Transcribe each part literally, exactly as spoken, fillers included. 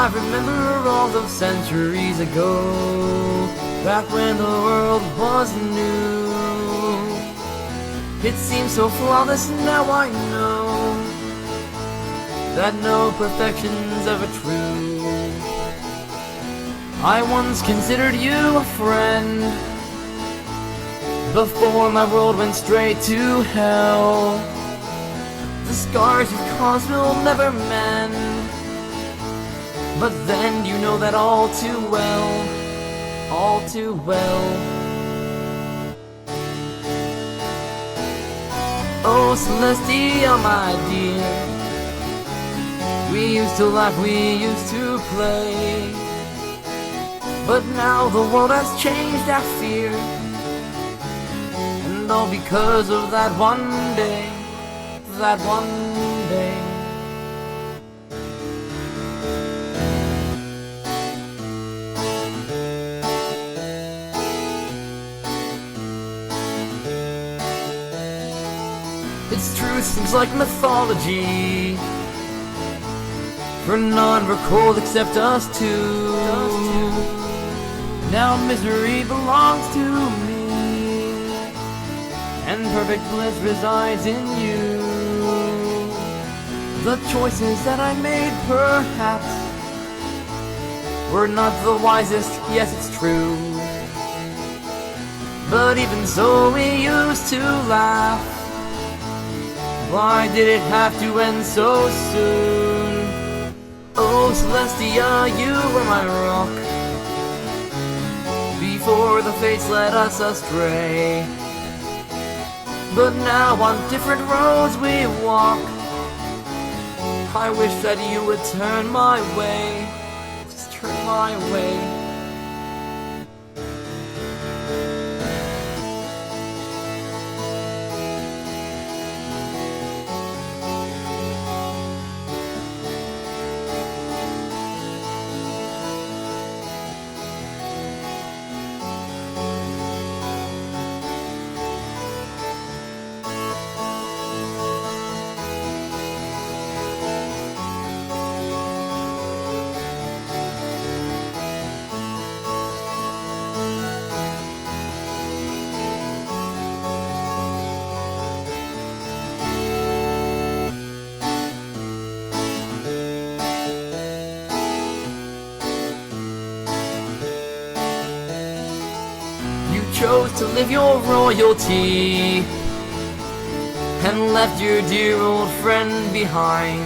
remember all those centuries ago, back when the world was new. It seems so flawless, now I know that no perfection's ever true. I once considered you a friend, before my world went straight to hell. The scars you've caused will never mend, but then you know that all too well, all too well. Oh, Celestia, my dear, we used to laugh, we used to play, but now the world has changed, I fear, and all because of that one day, that one day. Its truth seems like mythology, for none were cold except us two. Now misery belongs to me, and perfect bliss resides in you. The choices that I made perhaps were not the wisest, yes it's true, but even so we used to laugh. Why did it have to end so soon? Oh Celestia, you were my rock, before the fates led us astray, but now on different roads we walk. I wish that you would turn my way, just turn my way. Chose to live your royalty and left your dear old friend behind.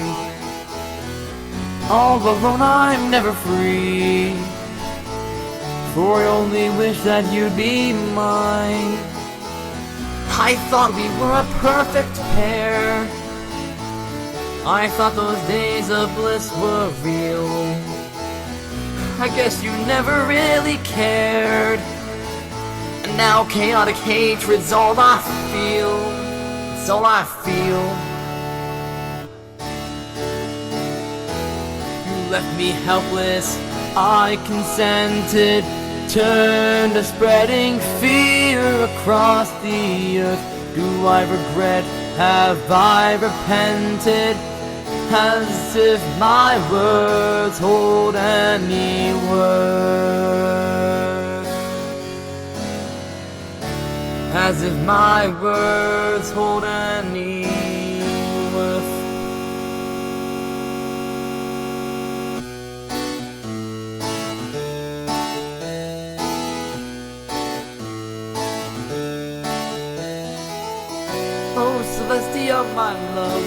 All alone I'm never free, for I only wish that you'd be mine. I thought we were a perfect pair, I thought those days of bliss were real. I guess you never really cared, and now chaotic hatred's all I feel, it's all I feel. You left me helpless, I consented, turned to spreading fear across the earth. Do I regret, have I repented, as if my words hold any worth? As if my words hold any worth. Oh Celestia, my love,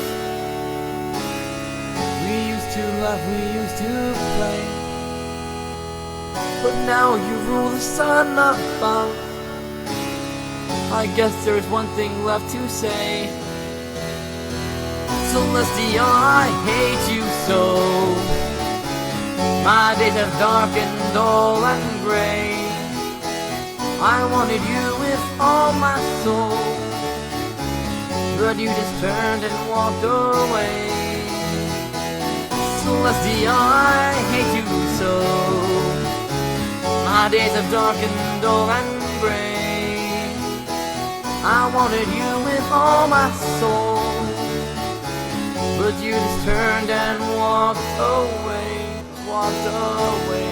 we used to laugh, we used to play, but now you rule the sun above. I guess there's one thing left to say. Celestia, I hate you so. My days have darkened, dull and gray. I wanted you with all my soul, but you just turned and walked away. Celestia, I hate you so. My days have darkened, dull and gray. I wanted you with all my soul, but you just turned and walked away. walked away.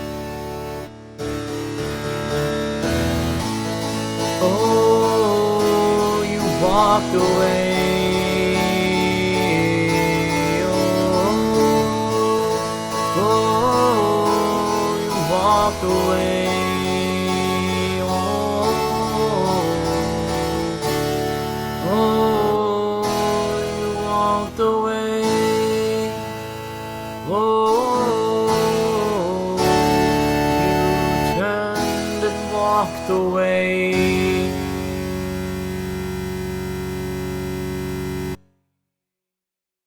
Oh, you walked away. Oh, oh, you walked away. Oh, you walked away. Oh.